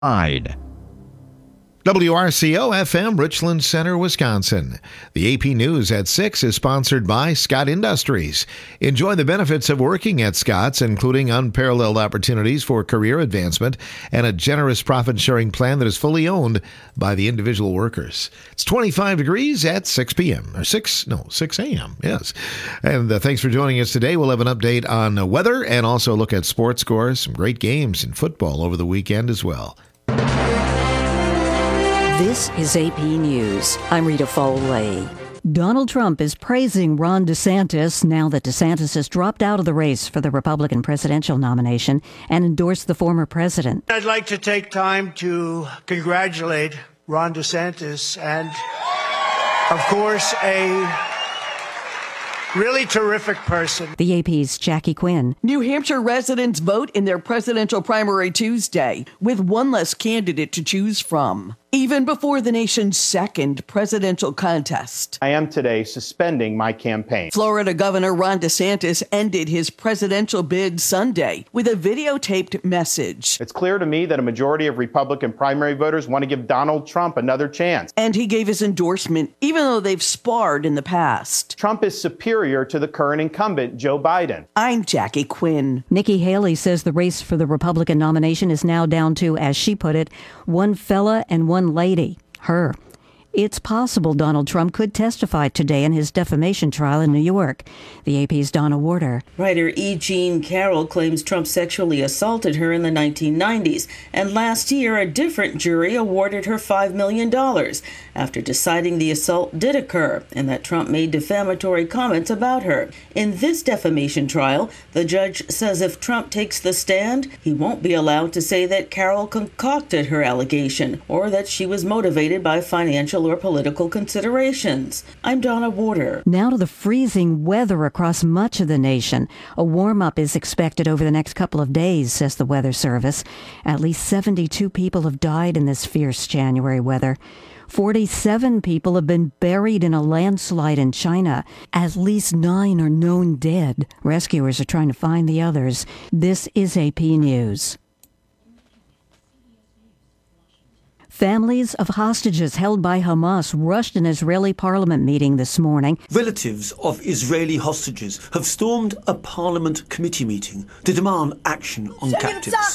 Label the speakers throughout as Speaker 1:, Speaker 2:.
Speaker 1: WRCO FM, Richland Center, Wisconsin. The AP News at 6 is sponsored by Scott Industries. Enjoy the benefits of working at Scott's, including unparalleled opportunities for career advancement and a generous profit-sharing plan that is fully owned by the individual workers. It's 25 degrees at 6 p.m. or 6 a.m. Yes. And thanks for joining us today. We'll have an update on weather and also look at sports scores, some great games in football over the weekend as well.
Speaker 2: This is AP News. I'm Rita Foley. Donald Trump is praising Ron DeSantis now that DeSantis has dropped out of the race for the Republican presidential nomination and endorsed the former president.
Speaker 3: I'd like to take time to congratulate Ron DeSantis and, of course, a really terrific person.
Speaker 2: The AP's Jackie Quinn.
Speaker 4: New Hampshire residents vote in their presidential primary Tuesday, with one less candidate to choose from. Even before the nation's second presidential contest.
Speaker 5: I am today suspending my campaign.
Speaker 4: Florida Governor Ron DeSantis ended his presidential bid Sunday with a videotaped message.
Speaker 5: It's clear to me that a majority of Republican primary voters want to give Donald Trump another chance.
Speaker 4: And he gave his endorsement, even though they've sparred in the past.
Speaker 5: Trump is superior to the current incumbent, Joe Biden.
Speaker 4: I'm Jackie Quinn.
Speaker 2: Nikki Haley says the race for the Republican nomination is now down to, as she put it, one fella and one lady, her. It's possible Donald Trump could testify today in his defamation trial in New York. The AP's Donna Warder.
Speaker 6: Writer E. Jean Carroll claims Trump sexually assaulted her in the 1990s, and last year a different jury awarded her $5 million after deciding the assault did occur and that Trump made defamatory comments about her. In this defamation trial, the judge says if Trump takes the stand, he won't be allowed to say that Carroll concocted her allegation or that she was motivated by financial or political considerations. I'm Donna Warder.
Speaker 2: Now to the freezing weather across much of the nation. A warm-up is expected over the next couple of days, says the Weather Service. At least 72 people have died in this fierce January weather. 47 people have been buried in a landslide in China. At least 9 are known dead. Rescuers are trying to find the others. This is AP News. Families of hostages held by Hamas rushed an Israeli parliament meeting this morning.
Speaker 7: Relatives of Israeli hostages have stormed a parliament committee meeting to demand action on captives.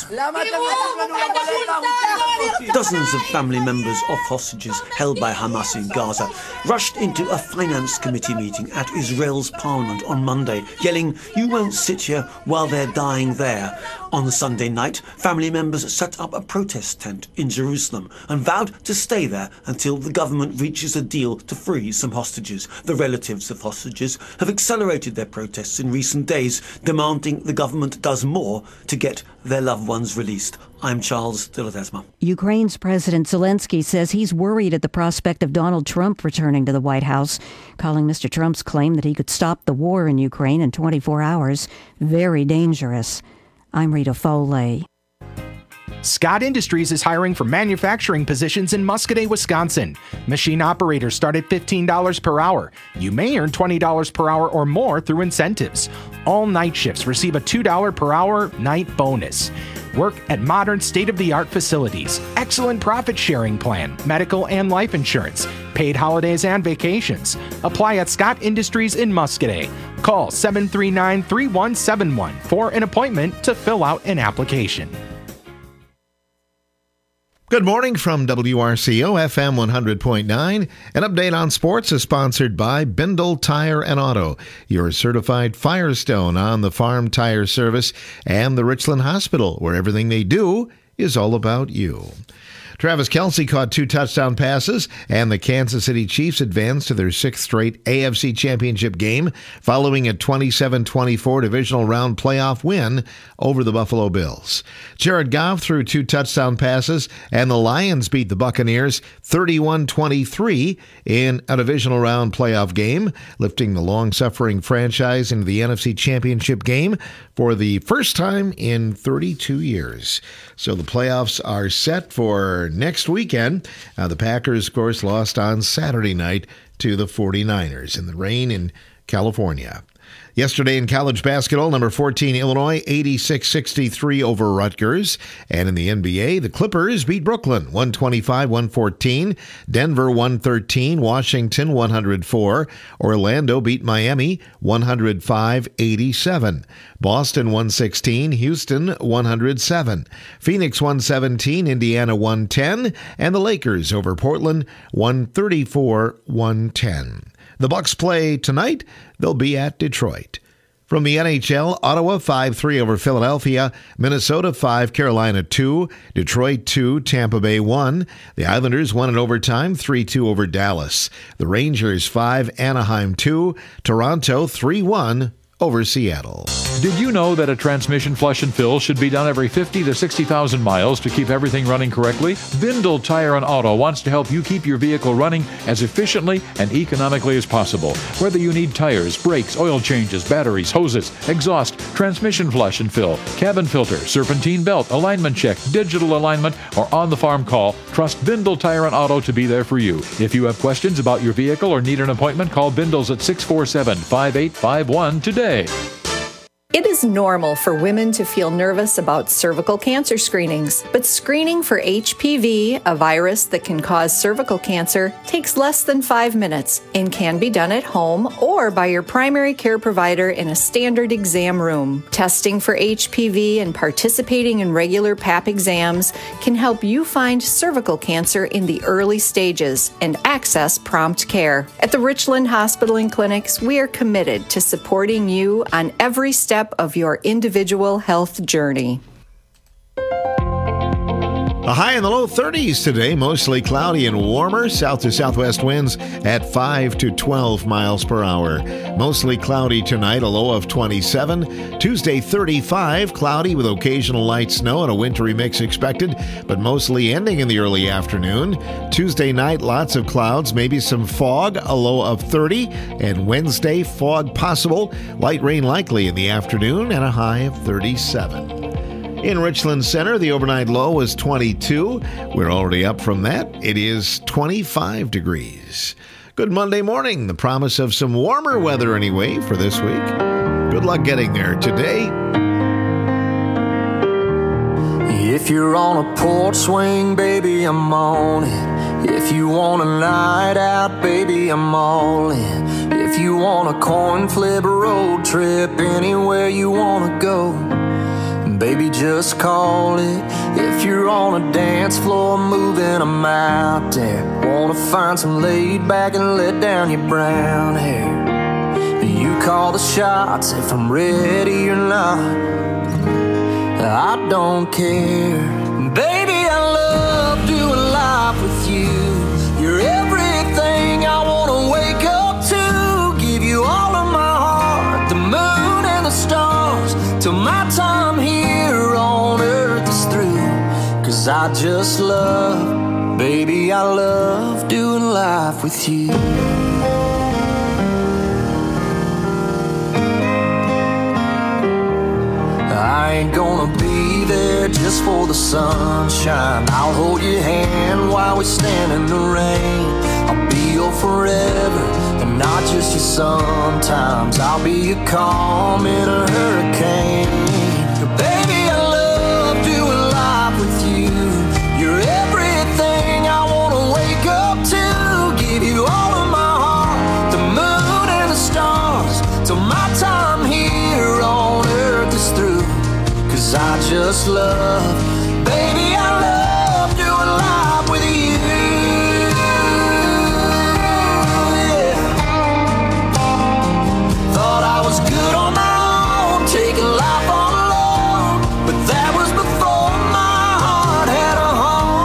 Speaker 7: Dozens of family members of hostages held by Hamas in Gaza rushed into a finance committee meeting at Israel's parliament on Monday, yelling, "You won't sit here while they're dying there." On Sunday night, family members set up a protest tent in Jerusalem and vowed to stay there until the government reaches a deal to free some hostages. The relatives of hostages have accelerated their protests in recent days, demanding the government does more to get their loved ones released. I'm Charles de Ledesma.
Speaker 2: Ukraine's President Zelensky says he's worried at the prospect of Donald Trump returning to the White House, calling Mr. Trump's claim that he could stop the war in Ukraine in 24 hours very dangerous. I'm Rita Foley.
Speaker 8: Scott Industries is hiring for manufacturing positions in Muscoda, Wisconsin. Machine operators start at $15 per hour. You may earn $20 per hour or more through incentives. All night shifts receive a $2 per hour night bonus. Work at modern state-of-the-art facilities. Excellent profit-sharing plan, medical and life insurance, paid holidays and vacations. Apply at Scott Industries in Muscoda. Call 739-3171 for an appointment to fill out an application.
Speaker 1: Good morning from WRCO FM 100.9. An update on sports is sponsored by Bindle Tire and Auto, your certified Firestone on the farm tire service, and the Richland Hospital, where everything they do is all about you. Travis Kelce caught 2 touchdown passes, and the Kansas City Chiefs advanced to their 6th straight AFC Championship game following a 27-24 divisional round playoff win over the Buffalo Bills. Jared Goff threw 2 touchdown passes, and the Lions beat the Buccaneers 31-23 in a divisional round playoff game, lifting the long-suffering franchise into the NFC Championship game for the first time in 32 years. So the playoffs are set for next weekend. The Packers, of course, lost on Saturday night to the 49ers in the rain in California. Yesterday in college basketball, number 14 Illinois 86-63 over Rutgers. And in the NBA, the Clippers beat Brooklyn 125-114, Denver 113, Washington 104, Orlando beat Miami 105-87, Boston 116, Houston 107, Phoenix 117, Indiana 110, and the Lakers over Portland 134-110. The Bucks play tonight. They'll be at Detroit. From the NHL, Ottawa 5-3 over Philadelphia, Minnesota 5, Carolina 2, Detroit 2, Tampa Bay 1. The Islanders won in overtime 3-2 over Dallas. The Rangers 5, Anaheim 2, Toronto 3-1 over Seattle.
Speaker 9: Did you know that a transmission flush and fill should be done every 50 to 60,000 miles to keep everything running correctly? Bindle Tire and Auto wants to help you keep your vehicle running as efficiently and economically as possible. Whether you need tires, brakes, oil changes, batteries, hoses, exhaust, transmission flush and fill, cabin filter, serpentine belt, alignment check, digital alignment, or on-the-farm call, trust Bindle Tire and Auto to be there for you. If you have questions about your vehicle or need an appointment, call Bindles at 647-5851 today.
Speaker 10: It is normal for women to feel nervous about cervical cancer screenings, but screening for HPV, a virus that can cause cervical cancer, takes less than 5 minutes and can be done at home or by your primary care provider in a standard exam room. Testing for HPV and participating in regular Pap exams can help you find cervical cancer in the early stages and access prompt care. At the Richland Hospital and Clinics, we are committed to supporting you on every step of your individual health journey.
Speaker 1: A high in the low 30s today, mostly cloudy and warmer. South to southwest winds at 5 to 12 miles per hour. Mostly cloudy tonight, a low of 27. Tuesday, 35, cloudy with occasional light snow and a wintry mix expected, but mostly ending in the early afternoon. Tuesday night, lots of clouds, maybe some fog, a low of 30. And Wednesday, fog possible, light rain likely in the afternoon, and a high of 37. In Richland Center, the overnight low was 22. We're already up from that. It is 25 degrees. Good Monday morning. The promise of some warmer weather anyway for this week. Good luck getting there today.
Speaker 11: If you're on a porch swing, baby, I'm on it. If you want a night out, baby, I'm all in. If you want a coin flip road trip, anywhere you want to go, baby, just call it. If you're on a dance floor moving, I'm out there. Wanna find some laid back and let down your brown hair. You call the shots if I'm ready or not, I don't care. Baby, I love doing life with you. You're everything I wanna wake up to. Give you all of my heart, the moon and the stars, till my time here on earth is through. 'Cause I just love, baby, I love doing life with you. I ain't gonna be there just for the sunshine. I'll hold your hand while we stand in the rain. I'll be your forever and not just your sometimes. I'll be your calm in a hurricane. Baby, I love doing life with you. You're everything I wanna wake up to. Give you all of my heart, the moon and the stars, till my time here on earth is through. 'Cause I just love, baby, I love doing life with you. Yeah. Thought I was good on my own, taking life all alone, but that was before my heart had a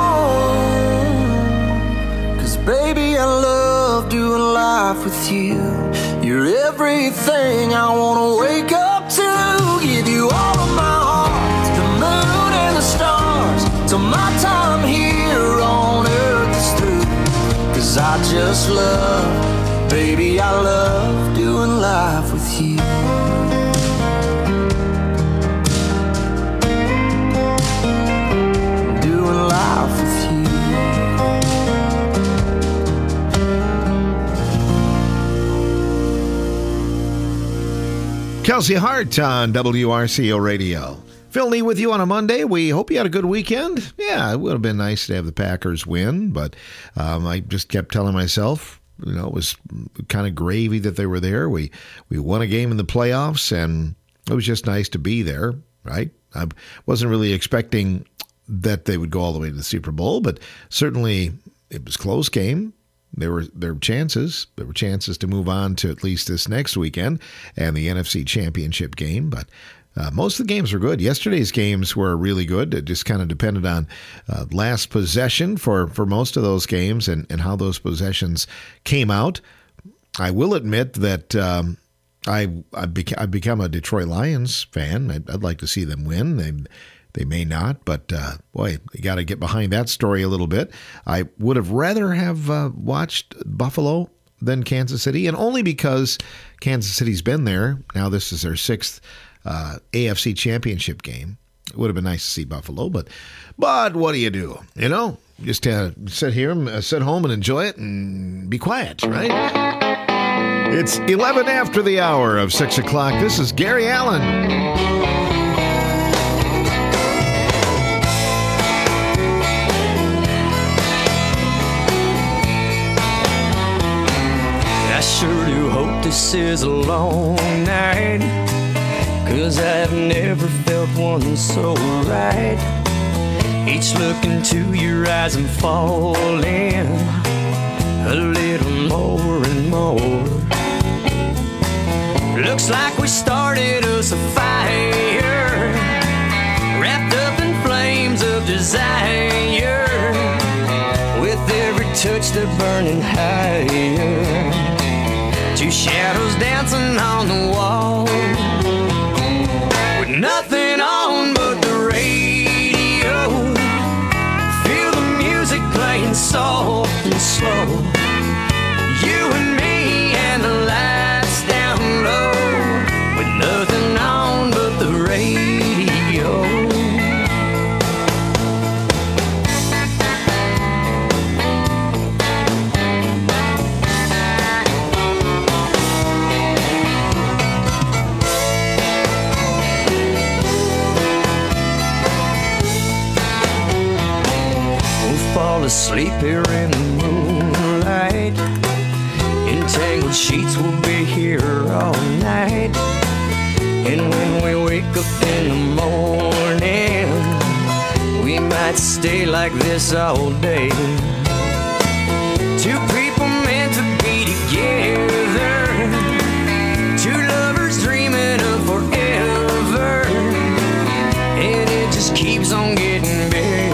Speaker 11: home. 'Cause baby, I love doing life with you. You're everything I wanna wake up to. Give you all of my heart, the moon and the stars, till my time here on earth is through. 'Cause I just love, baby, I love doing life with you. Doing life with you.
Speaker 1: Kelsey Hart on WRCO Radio. Phil Lee with you on a Monday. We hope you had a good weekend. Yeah, it would have been nice to have the Packers win, but I just kept telling myself, it was kind of gravy that they were there. We won a game in the playoffs, and it was just nice to be there, right? I wasn't really expecting that they would go all the way to the Super Bowl, but certainly it was a close game. There were chances. There were chances to move on to at least this next weekend and the NFC Championship game. But most of the games were good. Yesterday's games were really good. It just kind of depended on last possession for most of those games and how those possessions came out. I will admit that I've become a Detroit Lions fan. I'd like to see them win. They may not, but boy, you got to get behind that story a little bit. I would have rather have watched Buffalo than Kansas City, and only because Kansas City's been there. Now this is their 6th AFC Championship game. It would have been nice to see Buffalo, but what do you do? Just sit here, sit home and enjoy it and be quiet, right? It's 11 after the hour of 6 o'clock. This is Gary Allen.
Speaker 11: I sure do hope this is a long night, 'cause I've never felt one so right. Each look into your eyes I'm falling a little more and more. Looks like we started us a fire, wrapped up in flames of desire, with every touch they're burning higher. Two shadows dancing on the wall, with nothing on but the radio. Feel the music playing soft and slow. You and me and the lights down low, with nothing on but the radio. Fall asleep here in the moonlight. Entangled sheets will be here all night. And when we wake up in the morning, we might stay like this all day. Two people meant to be together, two lovers dreaming of forever, and it just keeps on getting better.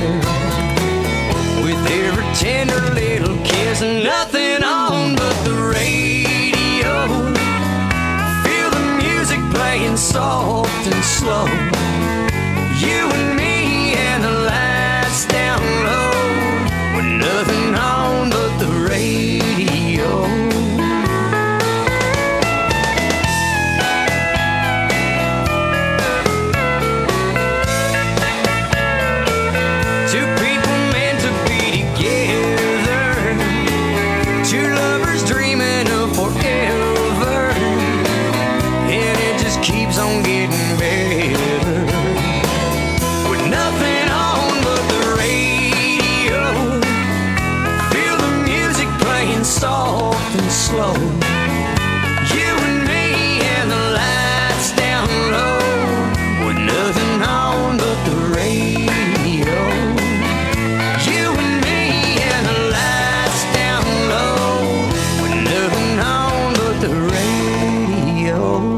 Speaker 11: Every tender little kiss, and nothing on but the radio. Feel the music playing soft and slow. You and me and the lights down low, with nothing on but the radio. Soft and slow. You and me and the lights down low, with nothing on but the radio. You and me and the lights down low, with nothing on but the radio.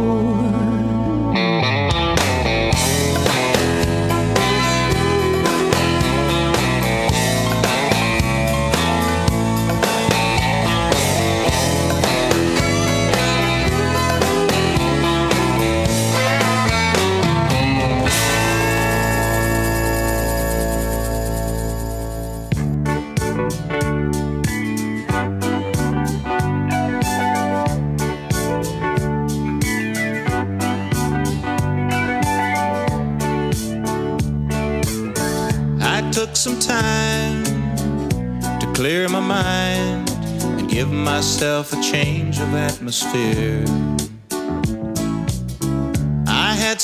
Speaker 12: Took some time to clear my mind and give myself a change of atmosphere.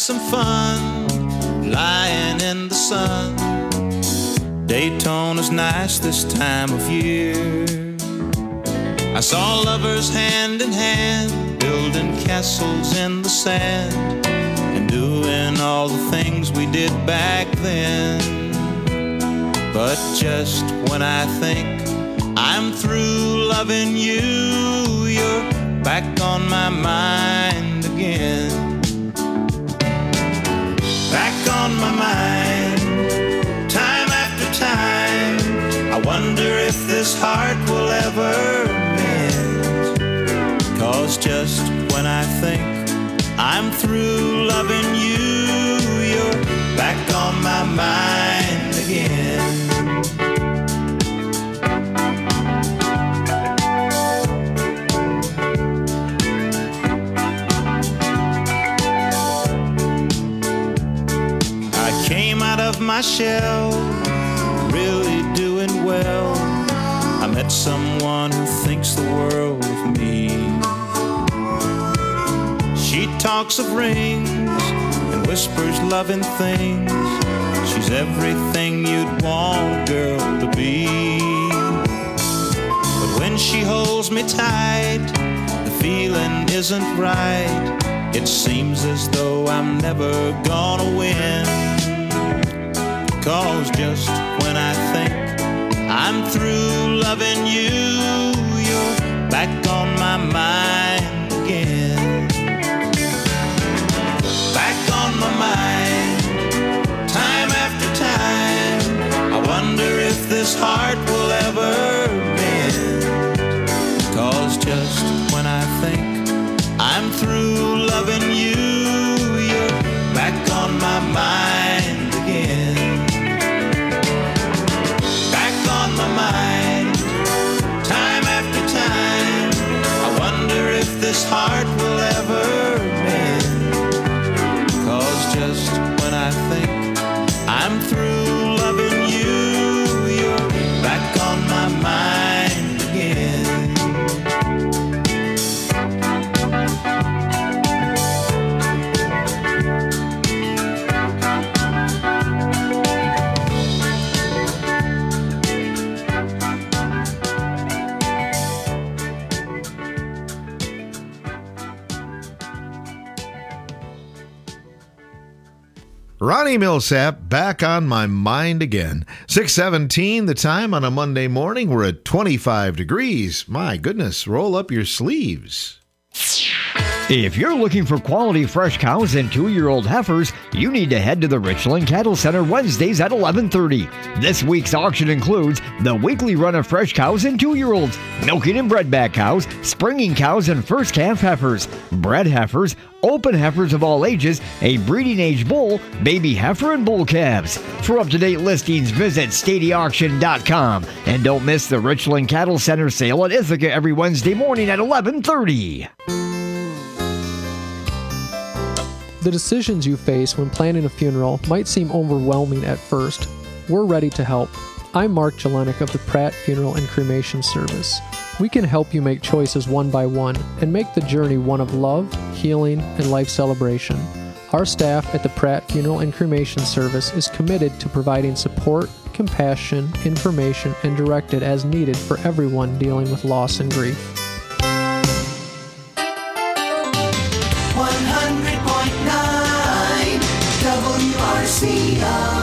Speaker 12: some fun lying in the sun. Daytona's nice this time of year. I saw lovers hand in hand, building castles in the sand, and doing all the things we did back then. But just when I think I'm through loving you, you're back on my mind again. Back on my mind, time after time. I wonder if this heart will ever mend. 'Cause just when I think I'm through loving you, you're back on my mind again. My shell, really doing well. I met someone who thinks the world of me. She talks of rings and whispers loving things. She's everything you'd want a girl to be. But when she holds me tight, the feeling isn't right. It seems as though I'm never gonna win. 'Cause just when I think I'm through loving you, you're back on my mind again. Back on my mind, time after time. I wonder if this heart will ever mend. 'Cause just when I think I'm through loving you, you're back on my mind again. Mind, time after time. I wonder if this heart will ever mend. 'Cause just when I think I'm through loving you, you're back on my mind again.
Speaker 1: Ronnie Milsap, back on my mind again. 6:17 the time on a Monday morning. We're at 25 degrees. My goodness, roll up your sleeves.
Speaker 13: If you're looking for quality fresh cows and 2-year-old heifers, you need to head to the Richland Cattle Center Wednesdays at 11:30. This week's auction includes the weekly run of fresh cows and 2-year-olds, milking and bredback cows, springing cows and first calf heifers, bred heifers, open heifers of all ages, a breeding age bull, baby heifer, and bull calves. For up-to-date listings, visit StadyAuction.com. And don't miss the Richland Cattle Center sale at Ithaca every Wednesday morning at 11:30.
Speaker 14: The decisions you face when planning a funeral might seem overwhelming at first. We're ready to help. I'm Mark Jelenik of the Pratt Funeral and Cremation Service. We can help you make choices one by one and make the journey one of love, healing, and life celebration. Our staff at the Pratt Funeral and Cremation Service is committed to providing support, compassion, information, and directed as needed for everyone dealing with loss and grief.
Speaker 15: 100.9 WRCO.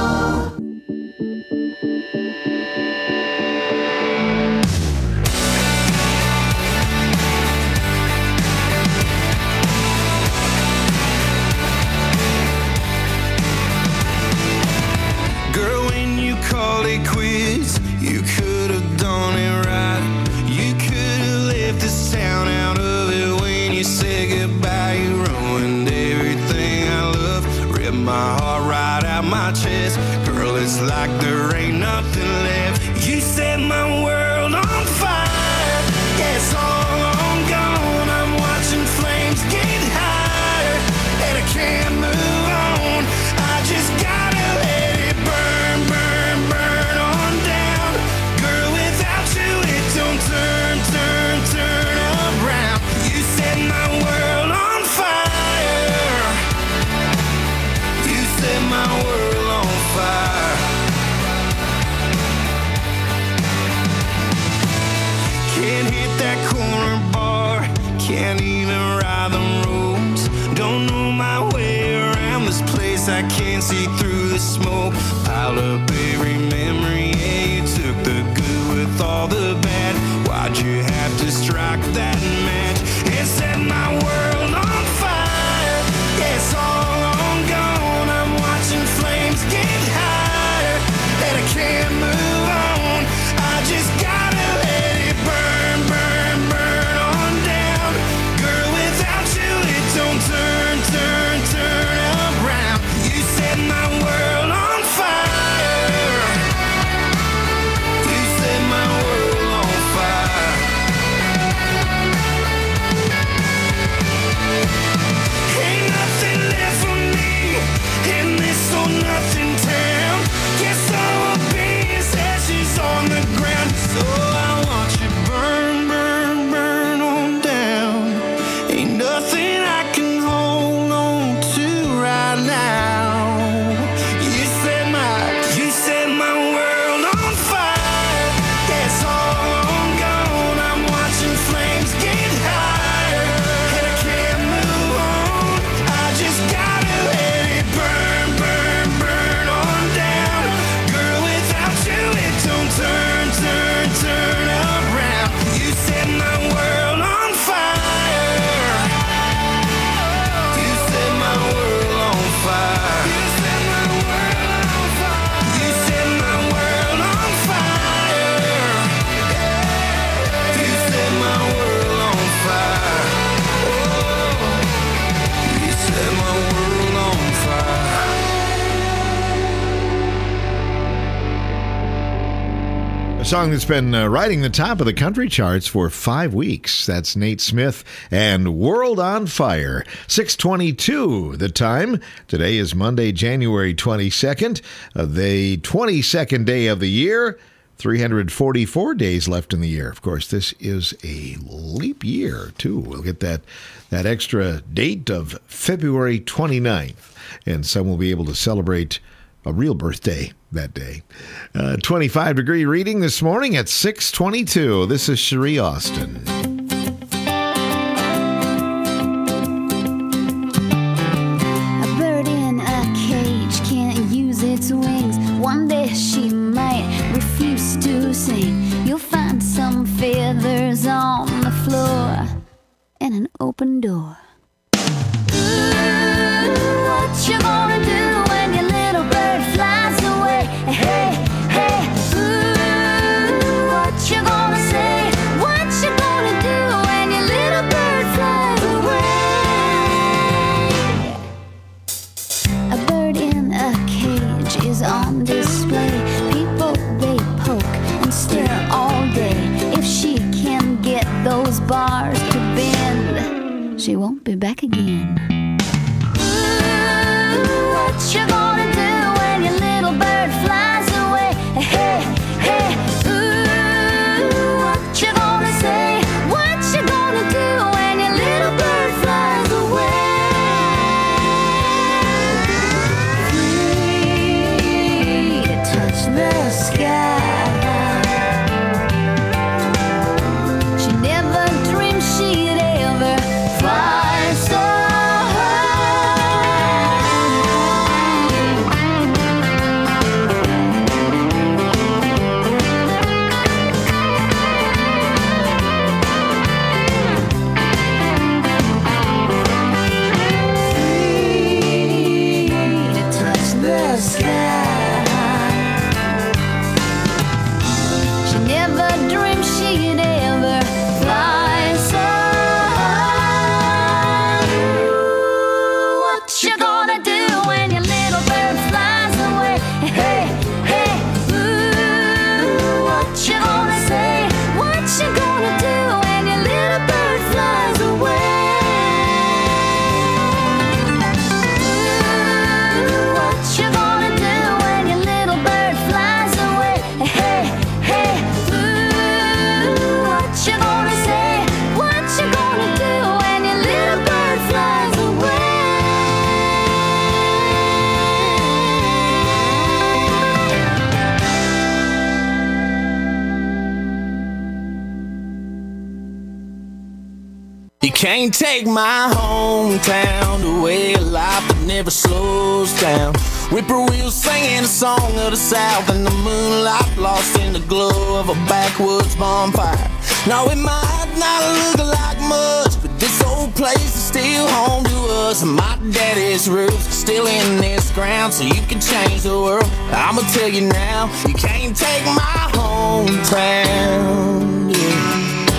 Speaker 12: Girl, when you called it quits, you could have done it right. You could have left this town out of it when you said goodbye. You ruined everything I love, ripped my heart right out my chest. Girl, it's like there ain't nothing left. You set my world on fire. Yeah, it's all on gone. I'm watching flames get higher, and I can't move on. I just gotta let it burn, burn, burn on down. Girl, without you it don't turn, turn, turn around. You set my world on fire. can't even ride the roads. Don't know my way around this place, I can't see through the smoke. Piled up every memory, yeah, you took the good with all the bad. Why'd you have to strike that match? It set my world on fire, yeah, it's all on gone. I'm watching flames get higher, and I can't move on. I just gotta let it burn, burn, burn on down. Girl, without you it don't turn, turn, turn around. You set my world on fire. You set my world on fire. Ain't nothing left for me in this old nothing town. Guess all will be is ashes on the ground. So I want you burn, burn, burn on down. Ain't nothing I can hold on to right now. You set my world on fire. Yeah, it's all on gone. I'm watching flames get higher, and I can't move on. I just gotta let it burn, burn, burn on down. Girl, without you it don't turn, turn, turn around. You set my world on fire. You set my world on fire. You set my world on fire. You set my world on fire. You set my world on fire. Oh, you set my world on fire.
Speaker 1: A song that's been riding the top of the country charts for 5 weeks. That's Nate Smith and World on Fire. 6:22 the time. Today is Monday, January 22nd, the 22nd day of the year. 344 days left in the year. Of course, this is a leap year, too. We'll get that extra date of February 29th, and some will be able to celebrate a real birthday that day. 25-degree reading this morning at 6:22. This is Cherie Austin.
Speaker 15: A bird in a cage can't use its wings. One day she might refuse to sing. You'll find some feathers on the floor and an open door. Ooh, what you gonna do when your little bird flies away? Hey, hey, ooh, what you gonna say? What you gonna do when your little bird flies away? A bird in a cage is on display. People, they poke and stare all day. If she can get those bars to bend, she won't be back again. Ooh, what you gonna do when your little bird flies away? Hey, hey, ooh, what you gonna say? What you gonna do when your little bird flies away? Free to touch the sky. She never dreamed she'd ever fly so
Speaker 12: You can't take my hometown, the way of life that never slows down. Whippoorwills singing a song of the South in the moonlight, lost in the glow of a backwoods bonfire. Now it might not look like much, but this old place is still home to us. And my daddy's roots are still in this ground, so you can change the world. I'ma tell you now, you can't take my hometown. Yeah.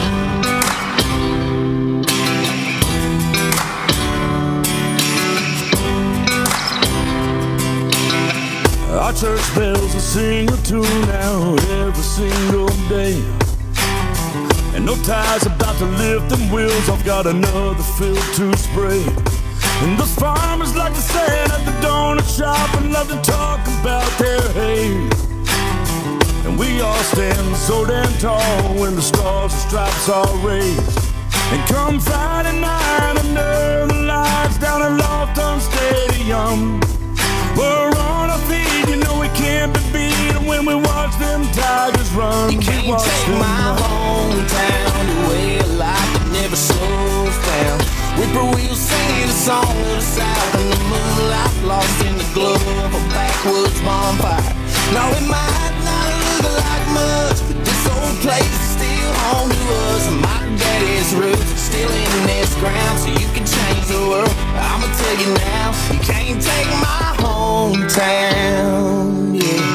Speaker 16: Our church bells will sing a tune out every single day. And no tire's about to lift them wheels, I've got another field to spray. And those farmers like to stand at the donut shop and love to talk about their hay. And we all stand so damn tall when the stars and stripes are raised. And come Friday night under the lights down at Lofton Stadium, we're on our feet, you know we can't be beat. And when we watch them Tigers run,
Speaker 12: you can't take my hometown, the way of life that never slows down. Whippoorwills singing a song of the South in the moonlight, lost in the glow of a backwoods bonfire. Now it might not look like much, but this old place is still home to us. And my daddy's roots are still in this ground, so you can change the world. I'ma tell you now, you can't take my hometown,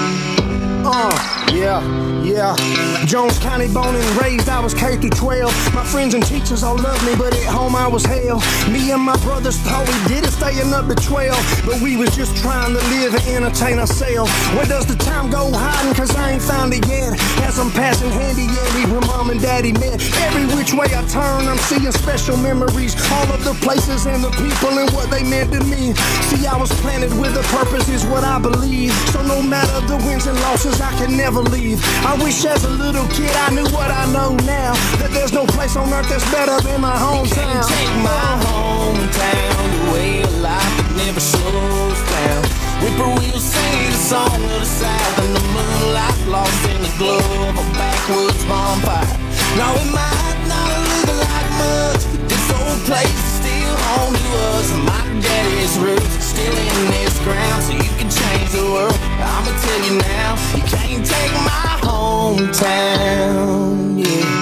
Speaker 17: yeah. Jones County born and raised, I was K through 12. My friends and teachers all loved me, but at home I was hell. Me and my brothers thought we did it, staying up to 12. But we was just trying to live and entertain ourselves. Where does the time go hiding? Cause I ain't found it yet. As I'm passing handy, where mom and daddy met. Every which way I turn, I'm seeing special memories. All of the places and the people and what they meant to me. See, I was planted with a purpose is what I believe. So no matter the wins and losses, I can never leave. I wish as a little kid I knew what I know now, that there's no place on earth that's better than my hometown.
Speaker 12: You can't take my hometown, the way of life that never slows down. Whippoorwills singing a song of the South in the moonlight, lost in the glow of a backwoods bonfire. Now it might not look like much, but this old place is still home to us. And my daddy's roots are still in this ground, so you can change the world. I'ma tell you now, you can't take my hometown,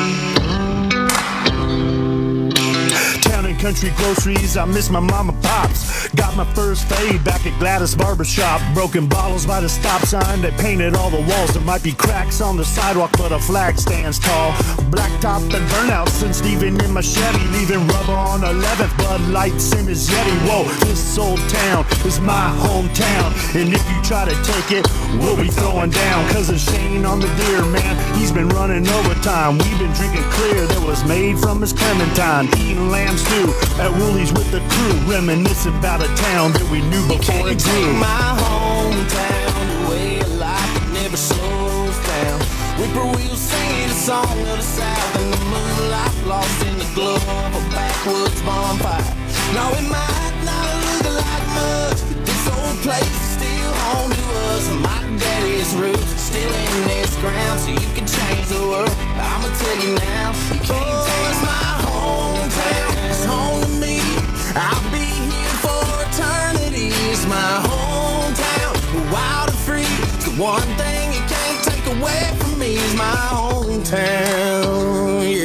Speaker 16: Town and country groceries, I miss my mama pops. Got my first fade back at Gladys Barbershop. Broken bottles by the stop sign, they painted all the walls. There might be cracks on the sidewalk, but a flag stands tall. Blacktop and burnout since leaving in my Chevy, leaving rubber on 11th, Bud Lights in his Yeti. Whoa, this old town is my hometown, and if you try to take it, we'll be throwing down. Cause of Shane on the deer, man, he's been running overtime. We've been drinking clear that was made from his Clementine, eating lamb stew at Woolies with the crew, reminiscing about a town that we knew before it grew.
Speaker 12: Take my hometown, the way of life that never slows down. Whippoorwills singing a song of the South in the moonlight, lost in the glow of a backwoods bonfire. Now it might not look like much, but this old place is still home to us. And my daddy's roots are still in this ground, so you can change the world. I'ma tell you now, you can't take my hometown. It's home to me. I'll be here for eternity. It's my hometown, wild and free. It's the one thing you can't take away from me is my hometown,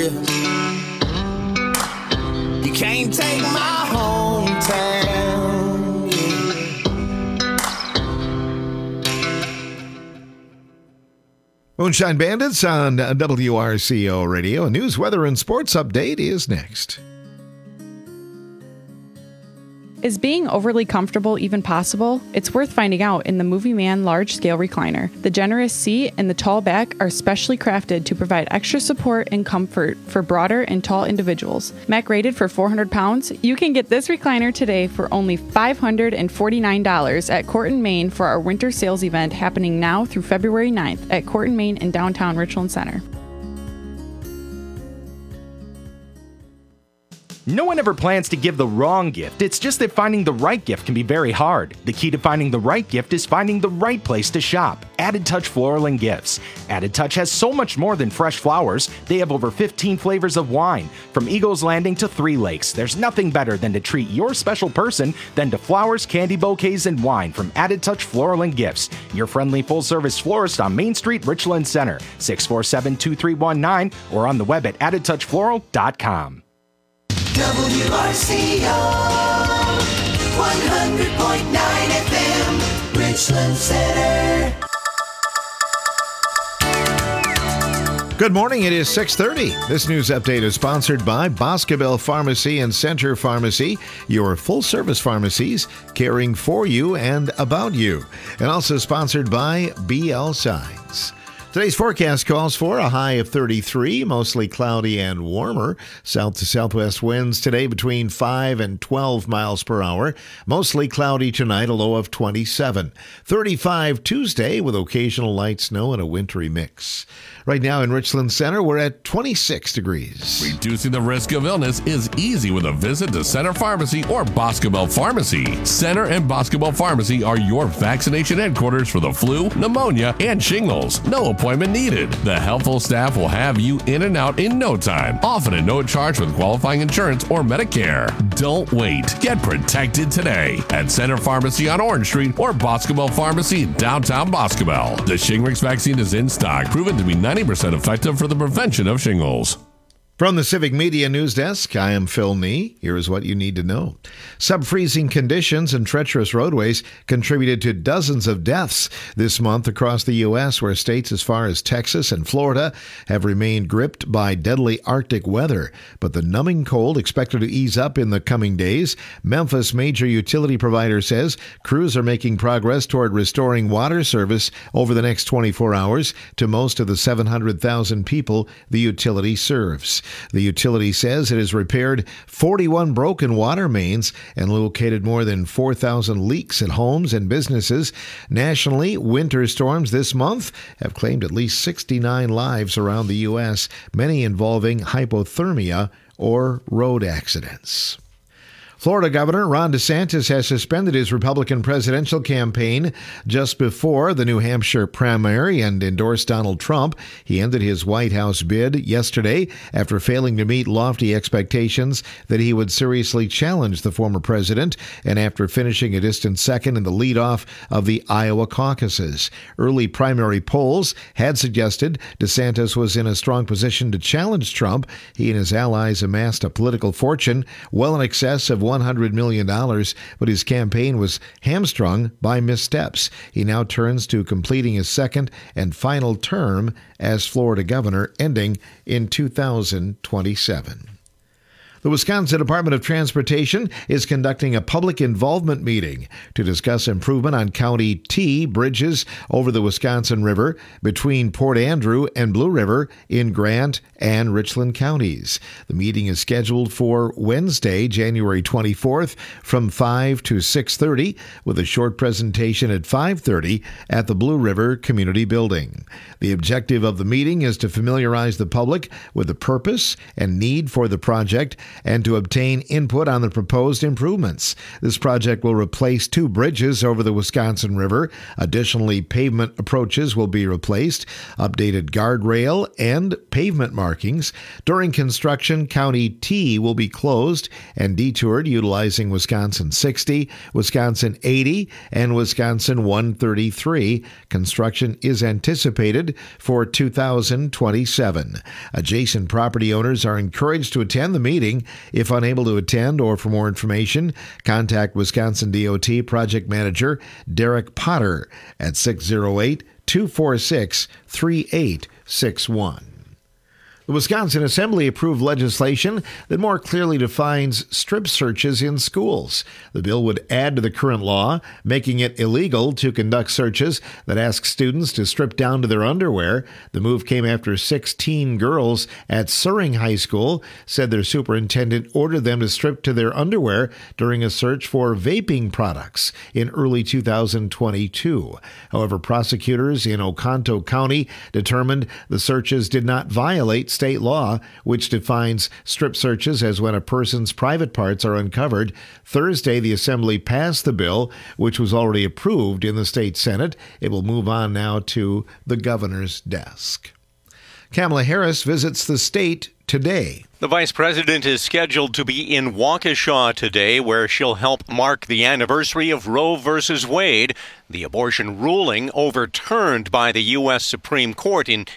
Speaker 12: You can't take my hometown,
Speaker 1: Moonshine Bandits on WRCO Radio. A news, weather, and sports update is next.
Speaker 18: Is being overly comfortable even possible? It's worth finding out in the Movie Man large-scale recliner. The generous seat and the tall back are specially crafted to provide extra support and comfort for broader and tall individuals. Mac rated for 400 pounds, you can get this recliner today for only $549 at Corton, Maine for our winter sales event happening now through February 9th at Corton, Maine in downtown Richland Center.
Speaker 8: No one ever plans to give the wrong gift. It's just that finding the right gift can be very hard. The key to finding the right gift is finding the right place to shop. Added Touch Floral and Gifts. Added Touch has so much more than fresh flowers. They have over 15 flavors of wine, from Eagles Landing to Three Lakes. There's nothing better than to treat your special person than to flowers, candy bouquets, and wine from Added Touch Floral and Gifts. Your friendly full-service florist on Main Street, Richland Center, 647-2319, or on the web at addedtouchfloral.com.
Speaker 12: WRCO 100.9 FM, Richland Center.
Speaker 1: Good morning. It is 6:30. This news update is sponsored by Boscobel Pharmacy and Center Pharmacy, your full-service pharmacies caring for you and about you. And also sponsored by BL Signs. Today's forecast calls for a high of 33, mostly cloudy and warmer. South to southwest winds today between 5 and 12 miles per hour. Mostly cloudy tonight, a low of 27. 35 Tuesday with occasional light snow and a wintry mix. Right now in Richland Center, we're at 26 degrees.
Speaker 19: Reducing the risk of illness is easy with a visit to Center Pharmacy or Boscobel Pharmacy. Center and Boscobel Pharmacy are your vaccination headquarters for the flu, pneumonia, and shingles. No appointment needed. The helpful staff will have you in and out in no time, often at no charge with qualifying insurance or Medicare. Don't wait. Get protected today at Center Pharmacy on Orange Street or Boscobel Pharmacy in downtown Boscobel. The Shingrix vaccine is in stock, proven to be 90% effective for the prevention of shingles.
Speaker 1: From the Civic Media News Desk, I am Phil Nee. Here is what you need to know. Sub-freezing conditions and treacherous roadways contributed to dozens of deaths this month across the U.S., where states as far as Texas and Florida have remained gripped by deadly Arctic weather. But the numbing cold expected to ease up in the coming days. Memphis major utility provider says crews are making progress toward restoring water service over the next 24 hours to most of the 700,000 people the utility serves. The utility says it has repaired 41 broken water mains and located more than 4,000 leaks at homes and businesses. Nationally, winter storms this month have claimed at least 69 lives around the U.S., many involving hypothermia or road accidents. Florida Governor Ron DeSantis has suspended his Republican presidential campaign just before the New Hampshire primary and endorsed Donald Trump. He ended his White House bid yesterday after failing to meet lofty expectations that he would seriously challenge the former president and after finishing a distant second in the leadoff of the Iowa caucuses. Early primary polls had suggested DeSantis was in a strong position to challenge Trump. He and his allies amassed a political fortune well in excess of $100 million, but his campaign was hamstrung by missteps. He now turns to completing his second and final term as Florida governor, ending in 2027. The Wisconsin Department of Transportation is conducting a public involvement meeting to discuss improvement on County T bridges over the Wisconsin River between Port Andrew and Blue River in Grant and Richland counties. The meeting is scheduled for Wednesday, January 24th from 5 to 6:30 with a short presentation at 5:30 at the Blue River Community Building. The objective of the meeting is to familiarize the public with the purpose and need for the project and to obtain input on the proposed improvements. This project will replace 2 bridges over the Wisconsin River. Additionally, pavement approaches will be replaced, updated guardrail, and pavement markings. During construction, County T will be closed and detoured utilizing Wisconsin 60, Wisconsin 80, and Wisconsin 133. Construction is anticipated for 2027. Adjacent property owners are encouraged to attend the meeting. If unable to attend or for more information, contact Wisconsin DOT Project Manager Derek Potter at 608-246-3861. The Wisconsin Assembly approved legislation that more clearly defines strip searches in schools. The bill would add to the current law, making it illegal to conduct searches that ask students to strip down to their underwear. The move came after 16 girls at Suring High School said their superintendent ordered them to strip to their underwear during a search for vaping products in early 2022. However, prosecutors in Oconto County determined the searches did not violate state law, which defines strip searches as when a person's private parts are uncovered. Thursday, the Assembly passed the bill, which was already approved in the state Senate. It will move on now to the governor's desk. Kamala Harris visits the state today.
Speaker 20: The vice president is scheduled to be in Waukesha today, where she'll help mark the anniversary of Roe v. Wade, the abortion ruling overturned by the U.S. Supreme Court in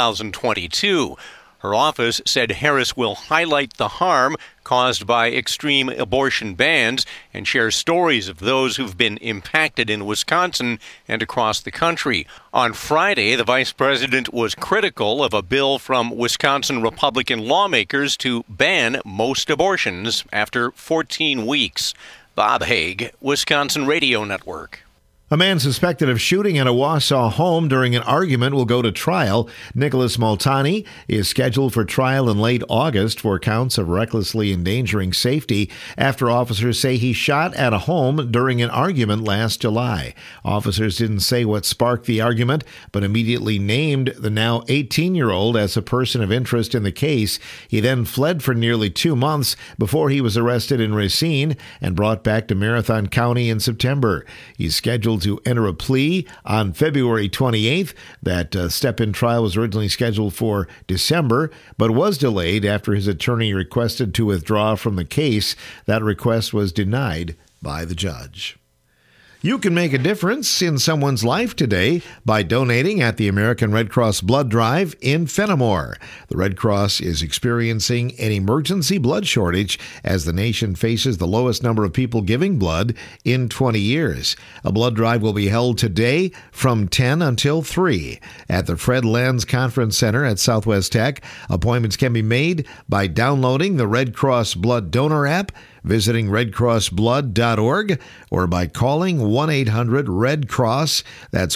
Speaker 20: 2022. Her office said Harris will highlight the harm caused by extreme abortion bans and share stories of those who've been impacted in Wisconsin and across the country. On Friday, the vice president was critical of a bill from Wisconsin Republican lawmakers to ban most abortions after 14 weeks. Bob Haig, Wisconsin Radio Network.
Speaker 1: A man suspected of shooting at a Wausau home during an argument will go to trial. Nicholas Multani is scheduled for trial in late August for counts of recklessly endangering safety after officers say he shot at a home during an argument last July. Officers didn't say what sparked the argument, but immediately named the now 18-year-old as a person of interest in the case. He then fled for nearly 2 months before he was arrested in Racine and brought back to Marathon County in September. He's scheduled to enter a plea on February 28th. That step-in trial was originally scheduled for December, but was delayed after his attorney requested to withdraw from the case. That request was denied by the judge. You can make a difference in someone's life today by donating at the American Red Cross Blood Drive in Fenimore. The Red Cross is experiencing an emergency blood shortage as the nation faces the lowest number of people giving blood in 20 years. A blood drive will be held today from 10 until 3 at the Fred Lenz Conference Center at Southwest Tech. Appointments can be made by downloading the Red Cross Blood Donor app, visiting redcrossblood.org, or by calling 1-800-RED-CROSS. That's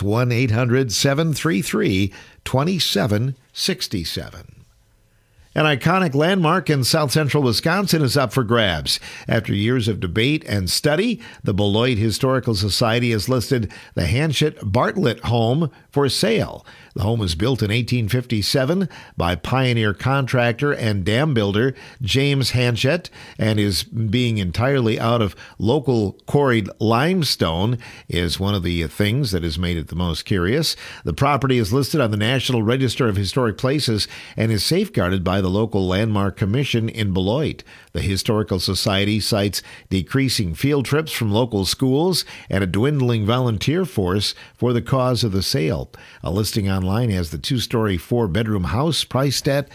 Speaker 1: 1-800-733-2767. An iconic landmark in south central Wisconsin is up for grabs. After years of debate and study, the Beloit Historical Society has listed the Hanchett Bartlett home for sale. The home was built in 1857 by pioneer contractor and dam builder James Hanchett and is being entirely out of local quarried limestone is one of the things that has made it the most curious. The property is listed on the National Register of Historic Places and is safeguarded by the local Landmark Commission in Beloit. The Historical Society cites decreasing field trips from local schools and a dwindling volunteer force for the cause of the sale. A listing online has the 2-story, 4-bedroom house priced at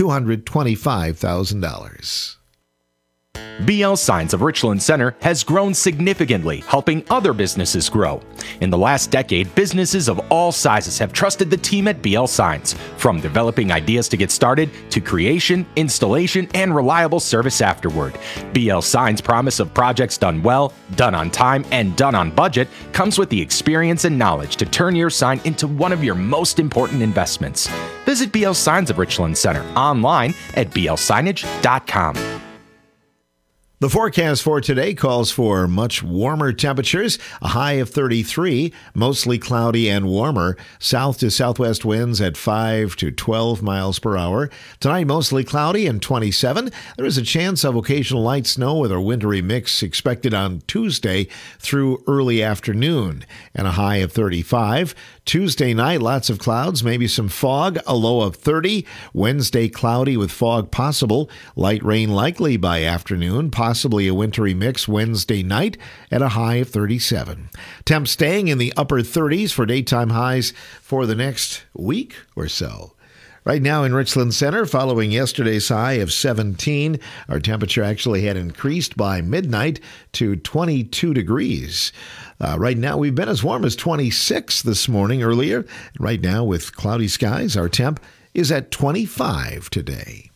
Speaker 1: $225,000.
Speaker 8: BL Signs of Richland Center has grown significantly, helping other businesses grow. In the last decade, businesses of all sizes have trusted the team at BL Signs, from developing ideas to get started to creation, installation, and reliable service afterward. BL Signs' promise of projects done well, done on time, and done on budget comes with the experience and knowledge to turn your sign into one of your most important investments. Visit BL Signs of Richland Center online at blsignage.com.
Speaker 1: The forecast for today calls for much warmer temperatures, a high of 33, mostly cloudy and warmer, south to southwest winds at 5 to 12 miles per hour. Tonight, mostly cloudy and 27. There is a chance of occasional light snow with a wintry mix expected on Tuesday through early afternoon, and a high of 35. Tuesday night, lots of clouds, maybe some fog, a low of 30. Wednesday, cloudy with fog possible, light rain likely by afternoon, possibly a wintry mix Wednesday night at a high of 37. Temps staying in the upper 30s for daytime highs for the next week or so. Right now in Richland Center, following yesterday's high of 17, our temperature actually had increased by midnight to 22 degrees. Right now, we've been as warm as 26 this morning earlier. Right now, with cloudy skies, our temp is at 25 today.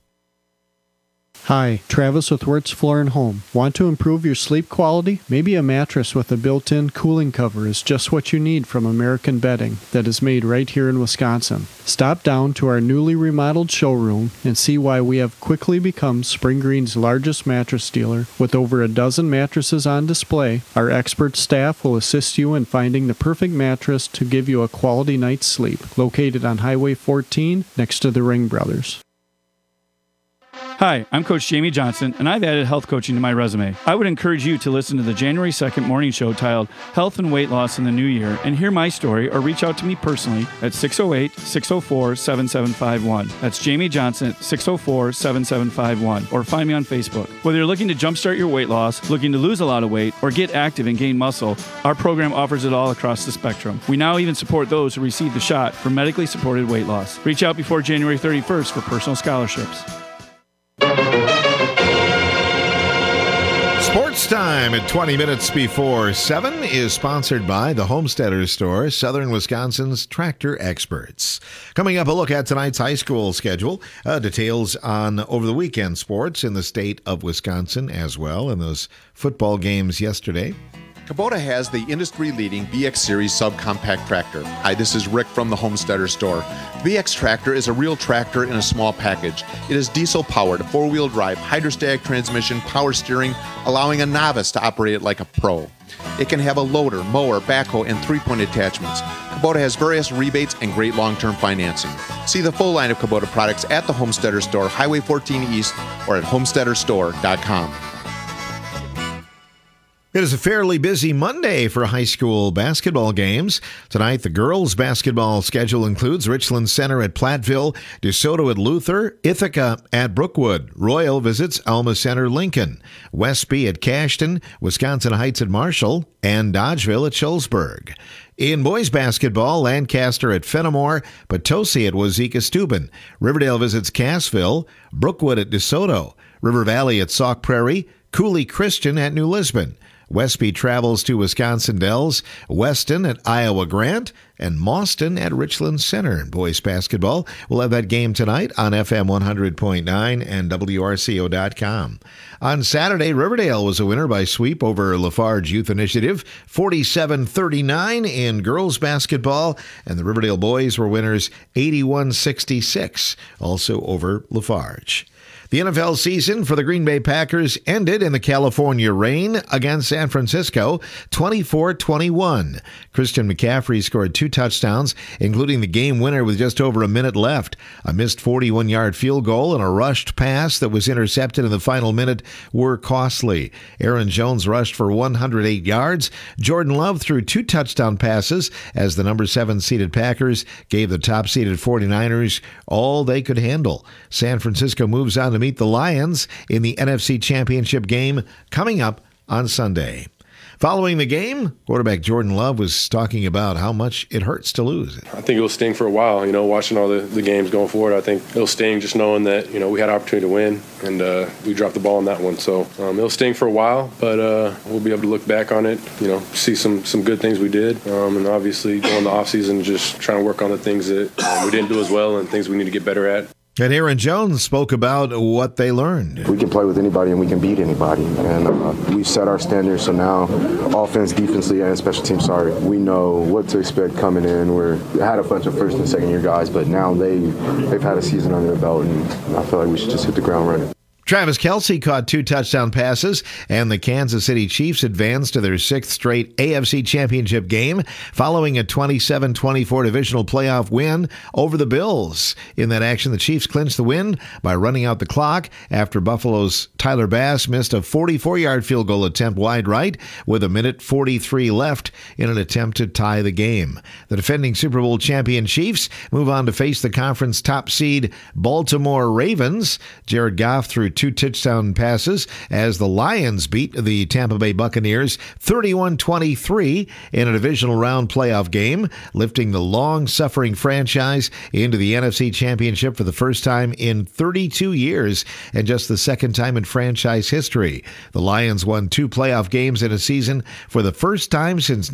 Speaker 21: Hi, Travis with Wirtz Floor & Home. Want to improve your sleep quality? Maybe a mattress with a built-in cooling cover is just what you need from American Bedding that is made right here in Wisconsin. Stop down to our newly remodeled showroom and see why we have quickly become Spring Green's largest mattress dealer. With over a dozen mattresses on display, our expert staff will assist you in finding the perfect mattress to give you a quality night's sleep. Located on Highway 14 next to the Ring Brothers.
Speaker 3: Hi, I'm Coach Jamie Johnson, and I've added health coaching to my resume. I would encourage you to listen to the January 2nd morning show titled Health and Weight Loss in the New Year and hear my story, or reach out to me personally at 608-604-7751. That's Jamie Johnson at 604-7751, or find me on Facebook. Whether you're looking to jumpstart your weight loss, looking to lose a lot of weight, or get active and gain muscle, our program offers it all across the spectrum. We now even support those who receive the shot for medically supported weight loss. Reach out before January 31st for personal scholarships.
Speaker 1: Sports Time at 20 minutes before 7 is sponsored by the Homesteader Store, Southern Wisconsin's tractor experts. Coming up, a look at tonight's high school schedule. Details on over the weekend sports in the state of Wisconsin as well, and those football games yesterday.
Speaker 22: Kubota has the industry-leading BX Series subcompact tractor. Hi, this is Rick from the Homesteader Store. The BX tractor is a real tractor in a small package. It is diesel-powered, four-wheel drive, hydrostatic transmission, power steering, allowing a novice to operate it like a pro. It can have a loader, mower, backhoe, and three-point attachments. Kubota has various rebates and great long-term financing. See the full line of Kubota products at the Homesteader Store, Highway 14 East, or at homesteaderstore.com.
Speaker 1: It is a fairly busy Monday for high school basketball games. Tonight, the girls' basketball schedule includes Richland Center at Platteville, DeSoto at Luther, Ithaca at Brookwood, Royal visits Alma Center Lincoln, Westby at Cashton, Wisconsin Heights at Marshall, and Dodgeville at Schulzburg. In boys basketball, Lancaster at Fenimore, Potosi at Wazeeka-Steuben, Riverdale visits Cassville, Brookwood at DeSoto, River Valley at Sauk Prairie, Cooley Christian at New Lisbon. Westby travels to Wisconsin Dells, Weston at Iowa Grant, and Mauston at Richland Center. Boys basketball, we'll have that game tonight on FM 100.9 and WRCO.com. On Saturday, Riverdale was a winner by sweep over Lafarge Youth Initiative, 47-39 in girls basketball, and the Riverdale boys were winners 81-66, also over Lafarge. The NFL season for the Green Bay Packers ended in the California rain against San Francisco, 24-21. Christian McCaffrey scored 2 touchdowns, including the game winner with just over a minute left. A missed 41-yard field goal and a rushed pass that was intercepted in the final minute were costly. Aaron Jones rushed for 108 yards. Jordan Love threw 2 touchdown passes as the number 7 seeded Packers gave the top-seeded 49ers all they could handle. San Francisco moves on to meet the Lions in the NFC Championship game coming up on Sunday. Following the game, quarterback Jordan Love was talking about how much it hurts to lose.
Speaker 23: I think it'll sting for a while, watching all the games going forward. I think it'll sting just knowing that, we had an opportunity to win, and we dropped the ball on that one. So it'll sting for a while, but we'll be able to look back on it, see some good things we did, and obviously go in the offseason just trying to work on the things that we didn't do as well and things we need to get better at.
Speaker 1: And Aaron Jones spoke about what they learned.
Speaker 24: We can play with anybody and we can beat anybody. And we've set our standards, so now offense, defensively, and special teams, we know what to expect coming in. We had a bunch of first and second year guys, but now they've had a season under their belt, and I feel like we should just hit the ground running.
Speaker 1: Travis Kelce caught 2 touchdown passes, and the Kansas City Chiefs advanced to their 6th straight AFC Championship game following a 27-24 divisional playoff win over the Bills. In that action, the Chiefs clinched the win by running out the clock after Buffalo's Tyler Bass missed a 44-yard field goal attempt wide right with 1:43 left in an attempt to tie the game. The defending Super Bowl champion Chiefs move on to face the conference top seed Baltimore Ravens. Jared Goff threw 2 touchdown passes as the Lions beat the Tampa Bay Buccaneers 31-23 in a divisional round playoff game, lifting the long-suffering franchise into the NFC Championship for the first time in 32 years and just the second time in franchise history. The Lions won 2 playoff games in a season for the first time since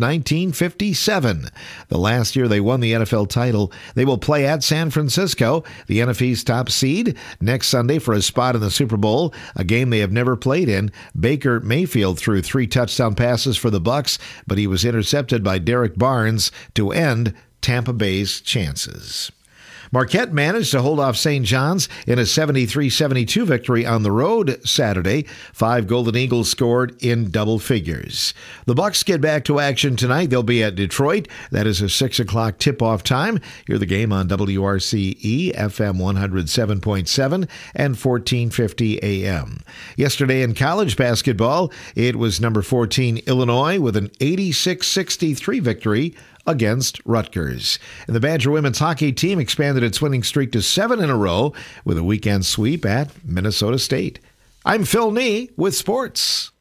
Speaker 1: 1957. The last year they won the NFL title. They will play at San Francisco, the NFC's top seed, next Sunday for a spot in the Super Bowl, a game they have never played in. Baker Mayfield threw 3 touchdown passes for the Bucs, but he was intercepted by Derek Barnes to end Tampa Bay's chances. Marquette managed to hold off St. John's in a 73-72 victory on the road Saturday. 5 Golden Eagles scored in double figures. The Bucks get back to action tonight. They'll be at Detroit. That is a 6 o'clock tip-off time. Hear the game on WRCE, FM 107.7 and 1450 AM. Yesterday in college basketball, it was number 14 Illinois with an 86-63 victory against Rutgers. And the Badger women's hockey team expanded its winning streak to 7 in a row with a weekend sweep at Minnesota State. I'm Phil Nee with sports.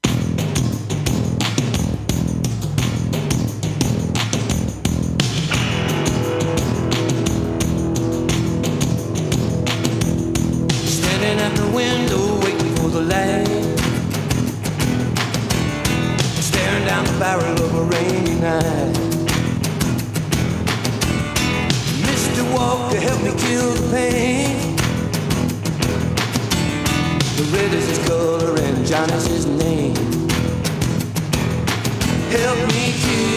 Speaker 12: Standing at the window waiting for the light, staring down the barrel of a rainy night. Walk to help me kill the pain. The red is his color and John is his name. Help me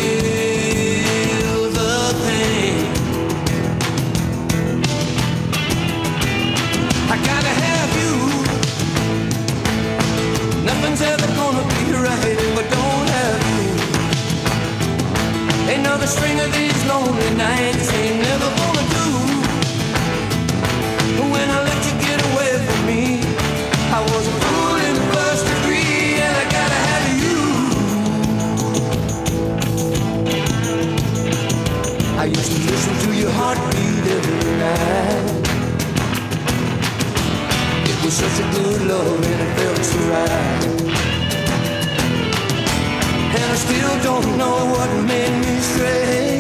Speaker 12: kill the pain. I gotta have you. Nothing's ever gonna be right if I don't have you. Another string of these lonely nights ain't never gonna do. When I let you get away from me, I was a fool in the first degree, and I gotta have you. I used to listen to your heartbeat every night. It was such a good love and it felt so right. And I still don't know what made me stray,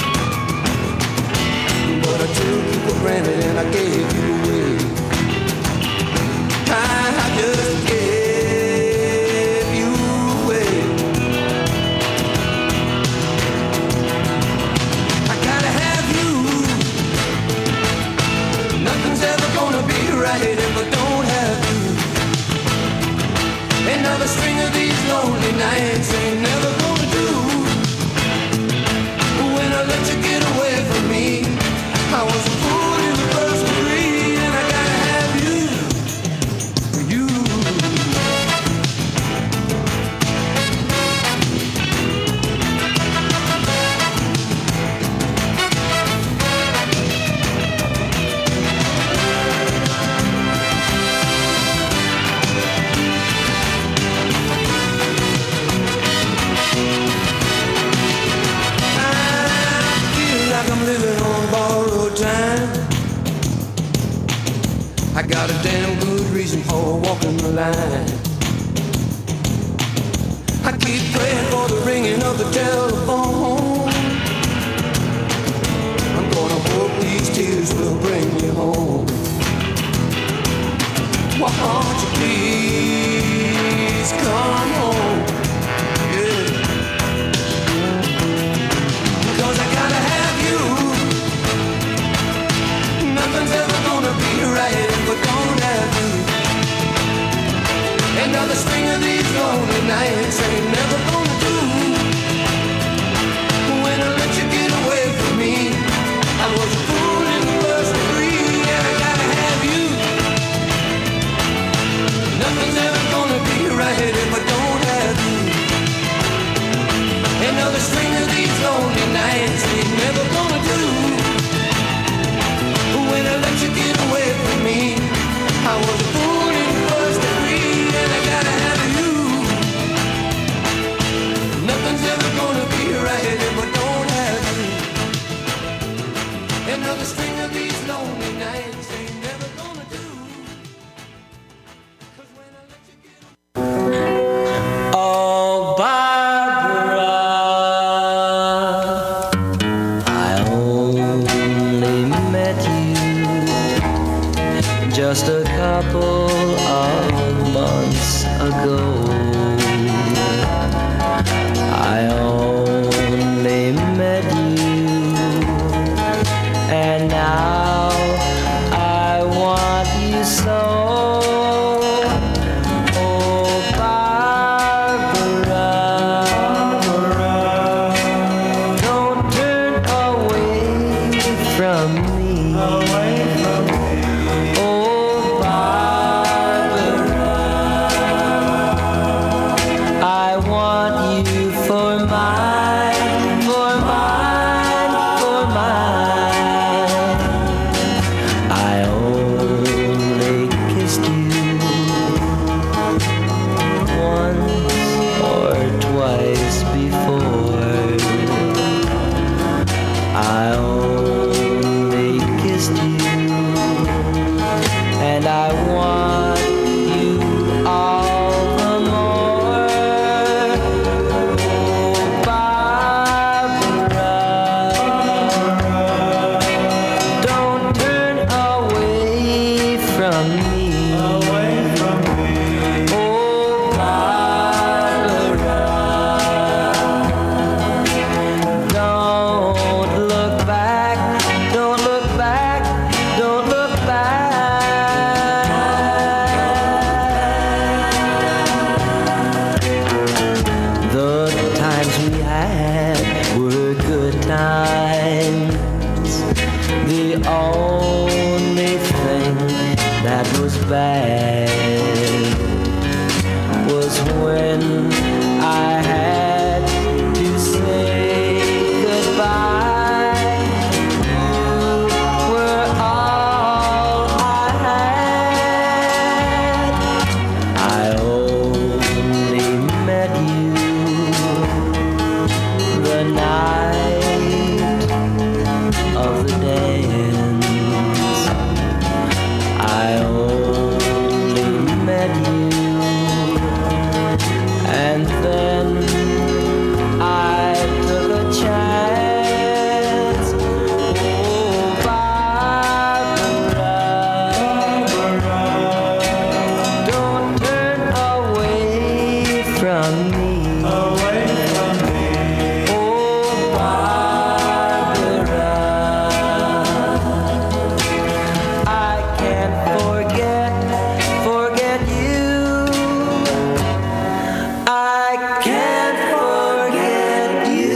Speaker 12: but I took you for granted and I gave you away. I just gave you away. I gotta have you. Nothing's ever gonna be right if I don't have you. Another string of these lonely nights ain't never gonna do. When I let you get away from me, I was a fool in the first degree, and I gotta have you, you. I feel like I'm living on borrowed time. I got a damn good reason for walking the line. I keep praying for the ringing of the telephone. I'm gonna hope these tears will bring you home. Why don't you please come home? Yeah. Because I gotta have you. Nothing's ever gonna be right if I don't have you. Another string of these lonely nights ain't never gonna do. When I let you get away from me, I was a fool in the first degree, and I gotta have you. Nothing's ever gonna be right if I don't have you. Another string of these lonely nights ain't never gonna do. When I let you get away from me, I was a fool in the first degree, and I gotta have you. Nothing's ever gonna be right if I don't have you. Another string of these lonely nights ain't never gonna do. Oh, Barbara, I only met you just a couple of months ago. I only met you, and now I want you so. Oh, Barbara, don't turn away from me.
Speaker 4: was bad was when I had to say goodbye. You were all I had. I only met you the night of the dance. I only met you, and then I took a chance. Oh, Barbara, don't turn away from me. Oh, Barbara, I can't forget you. I can't forget you.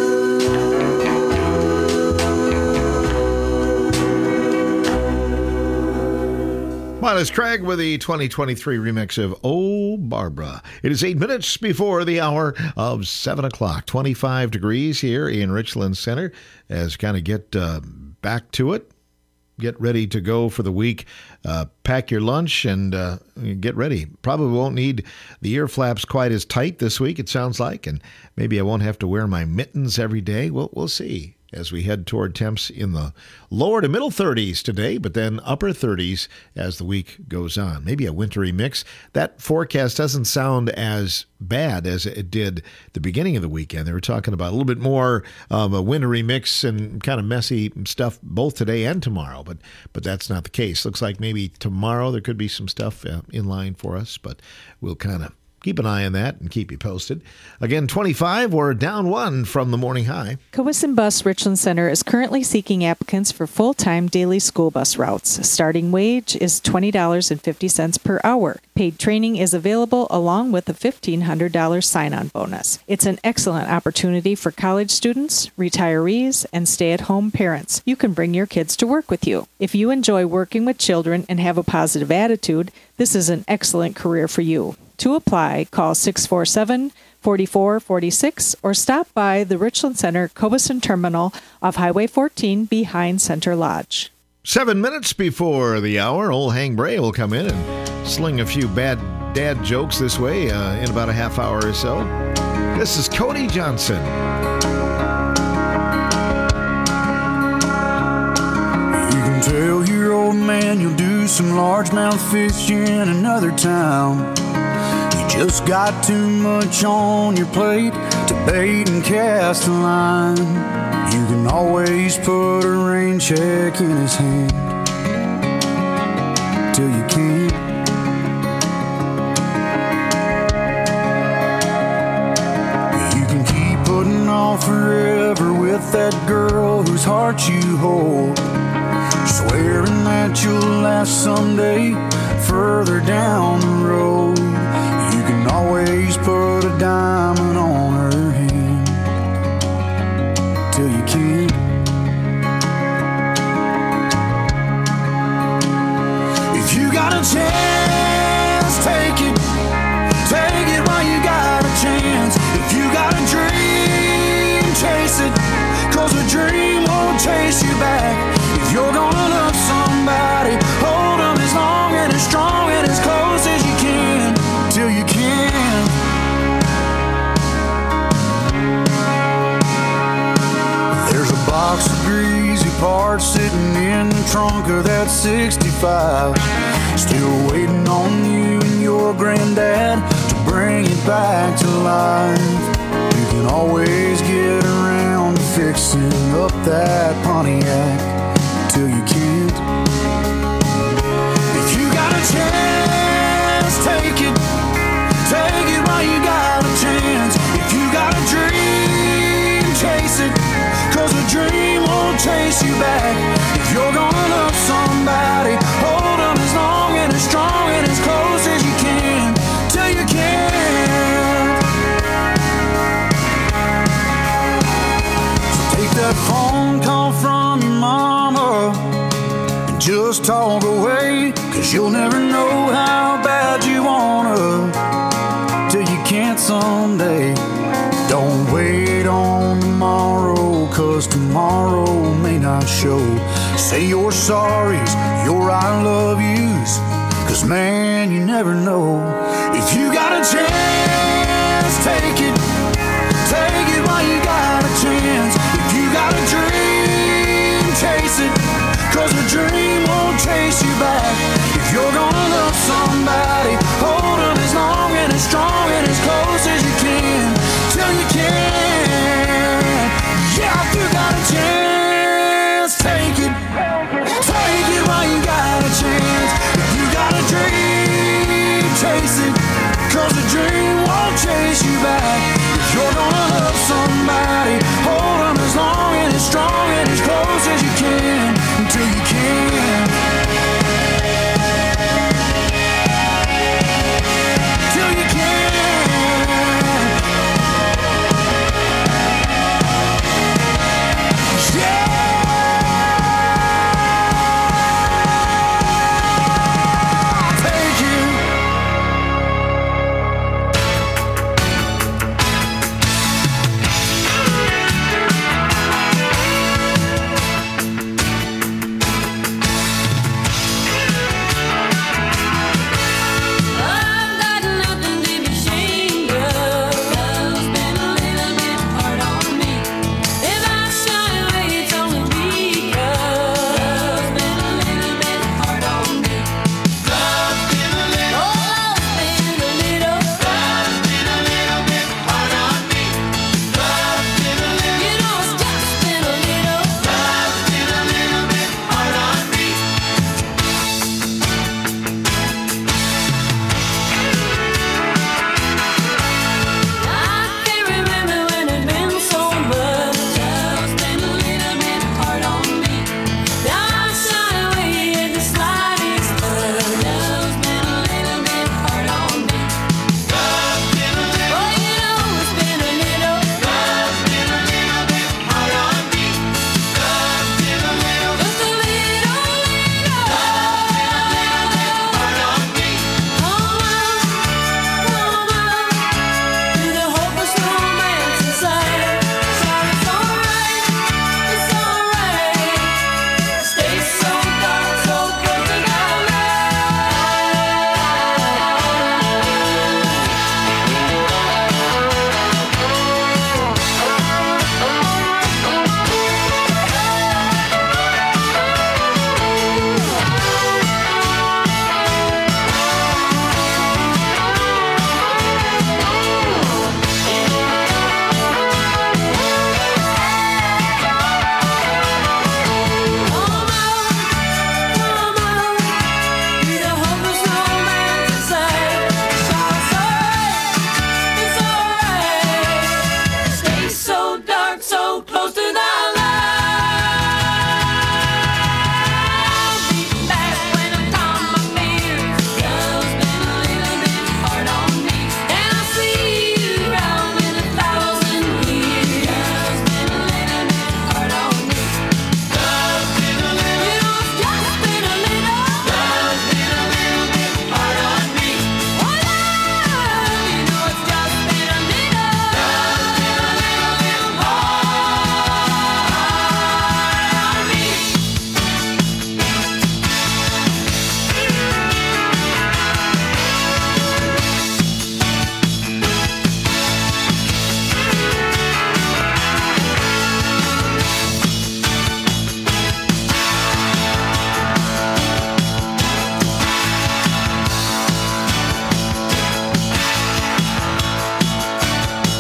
Speaker 1: Miles Craig with the 2023 remix of Oh Barbara. It is 8 minutes before the hour of 7 o'clock. 25 degrees here in Richland Center as kind of get back to it. Get ready to go for the week. Pack your lunch and get ready. Probably won't need the ear flaps quite as tight this week, it sounds like, and maybe I won't have to wear my mittens every day. We'll see as we head toward temps in the lower to middle 30s today, but then upper 30s as the week goes on. Maybe a wintry mix. That forecast doesn't sound as bad as it did the beginning of the weekend. They were talking about a little bit more of a wintry mix and kind of messy stuff both today and tomorrow, but that's not the case. Looks like maybe tomorrow there could be some stuff in line for us, but we'll kind of keep an eye on that and keep you posted. Again, 25, we're down 1 from the morning high.
Speaker 5: Cowesson Bus Richland Center is currently seeking applicants for full-time daily school bus routes. Starting wage is $20.50 per hour. Paid training is available along with a $1,500 sign-on bonus. It's an excellent opportunity for college students, retirees, and stay-at-home parents. You can bring your kids to work with you. If you enjoy working with children and have a positive attitude, this is an excellent career for you. To apply, call 647-4446 or stop by the Richland Center Cowesson Terminal off Highway 14 behind Center Lodge.
Speaker 1: 7 minutes before the hour, old Hang Bray will come in and sling a few bad dad jokes this way in about a half hour or so. This is Cody Johnson.
Speaker 6: You can tell your old man you'll do some largemouth fishing in another town. You just got too much on your plate to bait and cast a line. You can always put a rain check in his hand till you can't. You can keep putting off forever with that girl whose heart you hold, swearing that you'll last someday further down the road. You can always put a diamond on her hand till you can't. If you got a chance, take it while you got a chance. If you got a dream, chase it, 'cause a dream won't chase you back. If you're gonna love somebody, hold them as long and as strong and as close as you can, till you can. There's a box of greasy parts sitting in the trunk of that 65, still waiting on you and your granddad to bring it back to life. You can always get around to fixing up that Pontiac till you can't. If you got a chance, take it while you got a chance. If you got a dream, chase it, 'cause a dream won't chase you back. If you're gonna love somebody, hold them as long and as strong and as close as you can, till you can. So take that phone call from your mama talk away, 'cause you'll never know how bad you wanna till you can't someday. Don't wait on tomorrow, 'cause tomorrow may not show. Say your sorries, your I love yous, 'cause man, you never know. If you got a chance, take it while you got a chance. If you got a dream, chase it, 'cause a dream won't chase you back. If you're gonna love somebody, hold them as long and as strong and as close as you can, till you can. Yeah, if you got a chance, take it while you got a chance. If you got a dream, chase it, 'cause a dream won't chase you back.